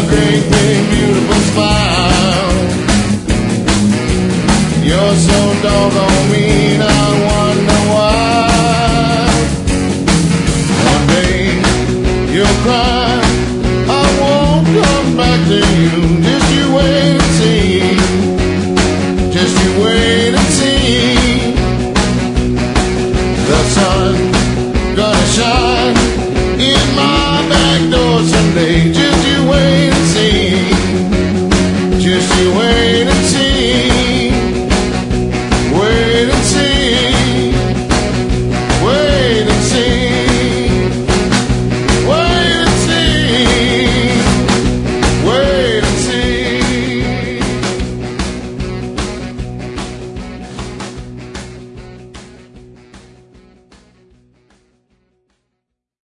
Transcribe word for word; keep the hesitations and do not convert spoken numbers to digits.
great big beautiful smile. You're so doggone mean, I wonder why. One day you'll cry, I won't come back to you. Just you wait and see. Just you wait and see. The sun gonna shine in my back door someday.